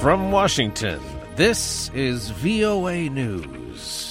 From Washington, this is VOA News.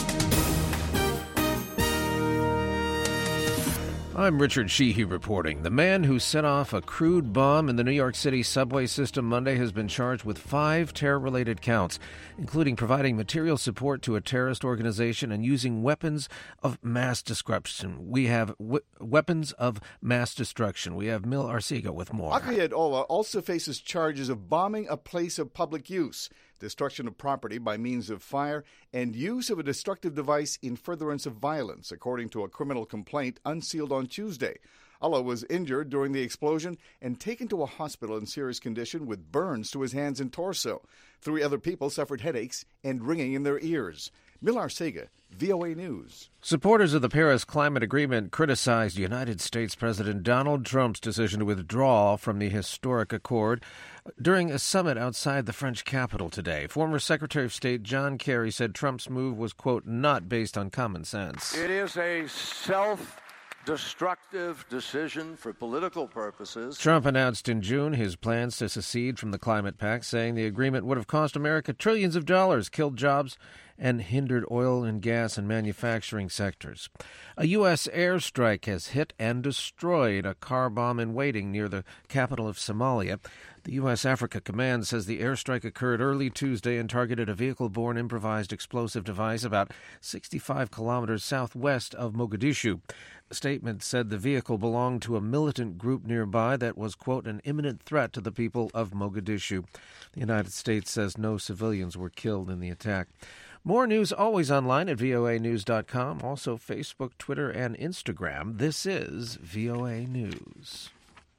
I'm Richard Sheehy reporting. The man who set off a crude bomb in the New York City subway system Monday has been charged with 5 terror-related counts, including providing material support to a terrorist organization and using weapons of mass destruction. We have weapons of mass destruction. We have Mil Arcega with more. Akayed Ola also faces charges of bombing a place of public use, destruction of property by means of fire, and use of a destructive device in furtherance of violence, according to a criminal complaint unsealed on Tuesday. Allah was injured during the explosion and taken to a hospital in serious condition with burns to his hands and torso. 3 other people suffered headaches and ringing in their ears. Mil Arcega, VOA News. Supporters of the Paris Climate Agreement criticized United States President Donald Trump's decision to withdraw from the historic accord during a summit outside the French capital today. Former Secretary of State John Kerry said Trump's move was, quote, not based on common sense. It is a self-destructive decision for political purposes. Trump announced in June his plans to secede from the climate pact, saying the agreement would have cost America trillions of dollars, killed jobs, and hindered oil and gas and manufacturing sectors. A U.S. airstrike has hit and destroyed a car bomb in waiting near the capital of Somalia. The U.S. Africa Command says the airstrike occurred early Tuesday and targeted a vehicle-borne improvised explosive device about 65 kilometers southwest of Mogadishu. The statement said the vehicle belonged to a militant group nearby that was, quote, an imminent threat to the people of Mogadishu. The United States says no civilians were killed in the attack. More news always online at voanews.com, also Facebook, Twitter, and Instagram. This is VOA News.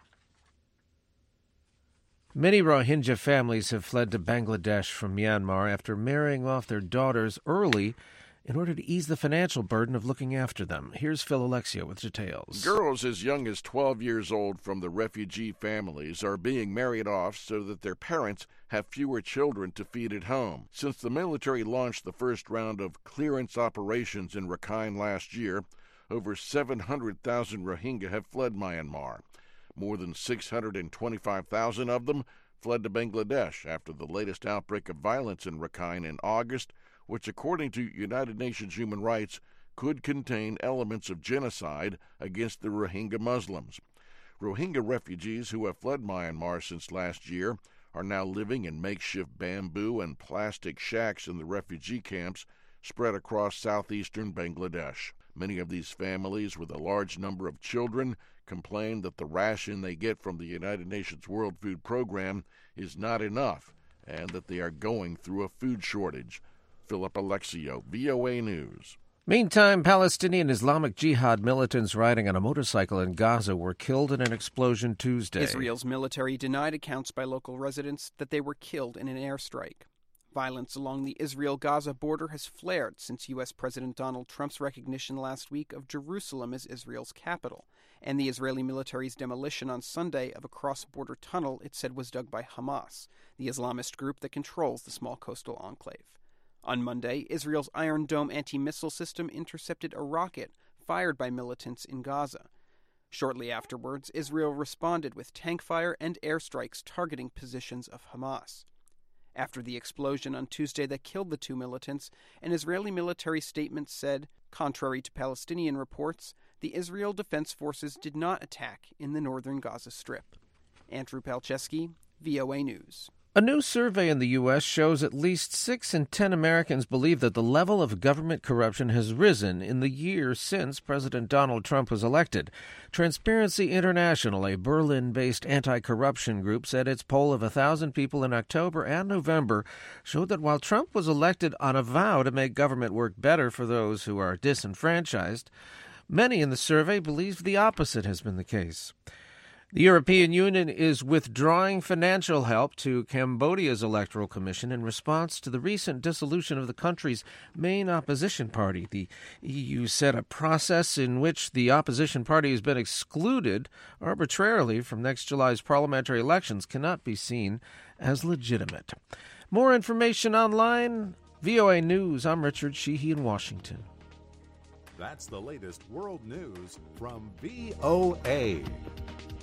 Many Rohingya families have fled to Bangladesh from Myanmar after marrying off their daughters early in order to ease the financial burden of looking after them. Here's Phil Alexia with details. Girls as young as 12 years old from the refugee families are being married off so that their parents have fewer children to feed at home. Since the military launched the first round of clearance operations in Rakhine last year, over 700,000 Rohingya have fled Myanmar. More than 625,000 of them fled to Bangladesh after the latest outbreak of violence in Rakhine in August, which, according to United Nations Human Rights, could contain elements of genocide against the Rohingya Muslims. Rohingya refugees who have fled Myanmar since last year are now living in makeshift bamboo and plastic shacks in the refugee camps spread across southeastern Bangladesh. Many of these families with a large number of children complain that the ration they get from the United Nations World Food Program is not enough and that they are going through a food shortage. Philip Alexio, VOA News. Meantime, Palestinian Islamic Jihad militants riding on a motorcycle in Gaza were killed in an explosion Tuesday. Israel's military denied accounts by local residents that they were killed in an airstrike. Violence along the Israel-Gaza border has flared since U.S. President Donald Trump's recognition last week of Jerusalem as Israel's capital, and the Israeli military's demolition on Sunday of a cross-border tunnel it said was dug by Hamas, the Islamist group that controls the small coastal enclave. On Monday, Israel's Iron Dome anti-missile system intercepted a rocket fired by militants in Gaza. Shortly afterwards, Israel responded with tank fire and airstrikes targeting positions of Hamas. After the explosion on Tuesday that killed the 2 militants, an Israeli military statement said, contrary to Palestinian reports, the Israel Defense Forces did not attack in the northern Gaza Strip. Andrew Palczewski, VOA News. A new survey in the U.S. shows at least 6 in 10 Americans believe that the level of government corruption has risen in the year since President Donald Trump was elected. Transparency International, a Berlin-based anti-corruption group, said its poll of 1,000 people in October and November showed that while Trump was elected on a vow to make government work better for those who are disenfranchised, many in the survey believe the opposite has been the case. The European Union is withdrawing financial help to Cambodia's Electoral Commission in response to the recent dissolution of the country's main opposition party. The EU said a process in which the opposition party has been excluded arbitrarily from next July's parliamentary elections cannot be seen as legitimate. More information online, VOA News. I'm Richard Sheehy in Washington. That's the latest world news from VOA.